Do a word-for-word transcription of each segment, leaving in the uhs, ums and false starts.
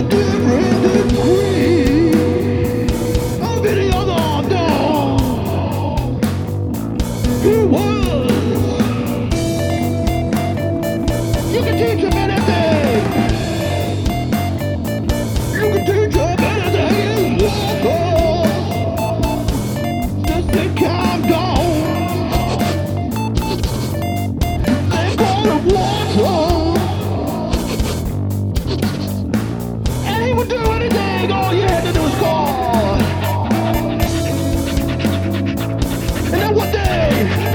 different degree of any other dog. He was. You can teach him anything. You can teach him anything. Just think I'm gone. They call him water. And he would do anything. All you had to do was call. And then one day,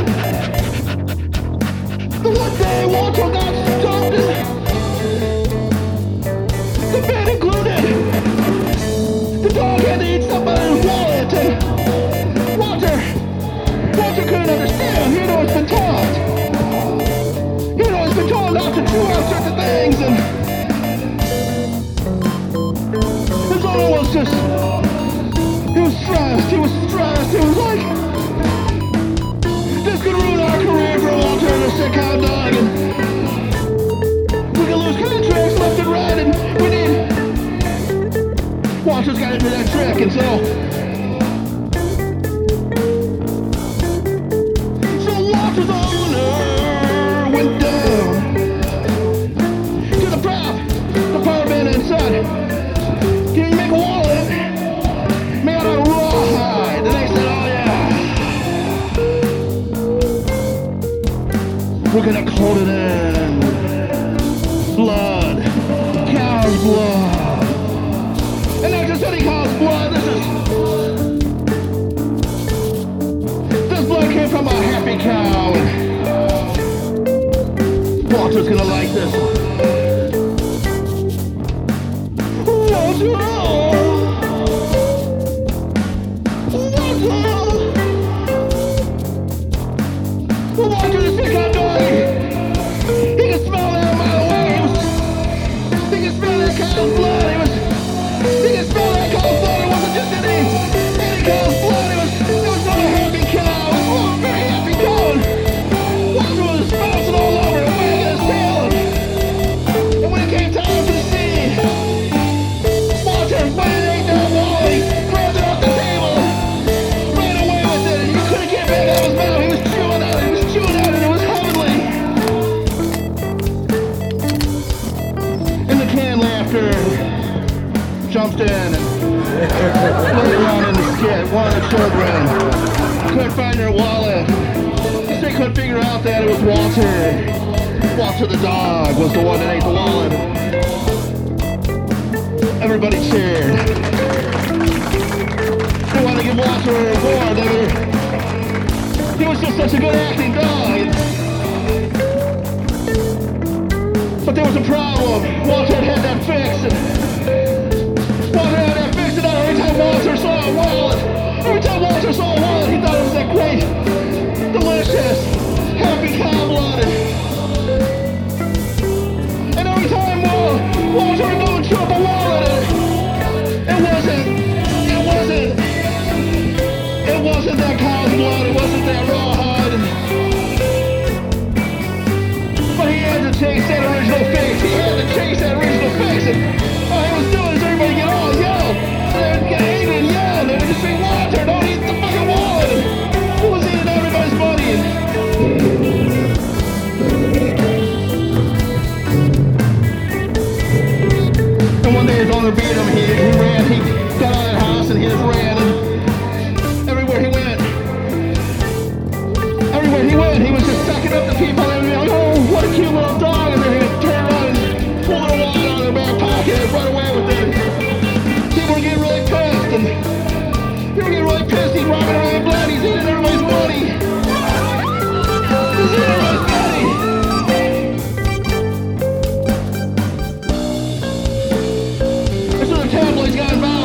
the one day Walter got stopped. The bed included. The dog had to eat somebody's wallet. And Walter, Walter couldn't understand. He had always been taught. He had always been told not to chew out certain things. And his owner was just, he was stressed. He was stressed. He was like, this could ruin our career for Walter and a sick hound dog. And we could lose contracts left and right. And we need, Walter's got into that trick. And so, so Walter's owner went down to the prop, the power band and said, can you make a wallet made out of rawhide? And they said, oh yeah. We're gonna coat it in blood, cow's blood. And not just any cow's blood, this is, this blood came from a happy cow. And Walter's gonna like this. Walter! Walter! Walter the sick hound dog. He could smell that a mile away. He was, he could smell that cow's blood. He was, he could smell that cow's blood. It wasn't just any, any cow's blood. It was, it was not a happy cow. It was a very happy cow. And Walter was bouncing all over and wagging his tail. And, and when it came time to see, Walter finally ate that wallet. He grabbed it off the table, ran away with it, and you couldn't get back out of his mouth. He was chewing on it. He was chewing on it. It was heavenly. And the canned laughter jumped in and looked around in the skit. One of the children couldn't find their wallet. They couldn't figure out that it was Walter. Walter the dog was the one that ate the wallet. Everybody cheered. They wanted to give Walter a award. They were, he was just such a good acting dog. But there was a problem. Walter had had that fixed. And Walter had that fixed, and every time Walter saw a wallet, every time Walter saw a wallet, he thought it was that great, delicious, happy cow blood. And every time uh, Walter would go and chew up a wallet, it wasn't, it wasn't, it wasn't that cow's blood, it wasn't that rawhide. But he had to chase that original fix. He had to chase that original fix. And all he was doing is everybody get all yell. They would get angry and yell. They would just say, Walter, don't eat the fucking wallet. And who was eating everybody's money? And And one day his owner beat him. He, he ran. He got out of the house and he just ran. And everywhere he went, everywhere he went, he was just sucking up the people. And they were like, oh, what a cute little dog. And then he would turn around and pull a wallet out of their back pocket and run away with it. People were getting really pissed. And they were getting really pissed. He's robbing everybody's blood. He's eating everybody's money. He's eating everybody's money. And so the tabloids got involved.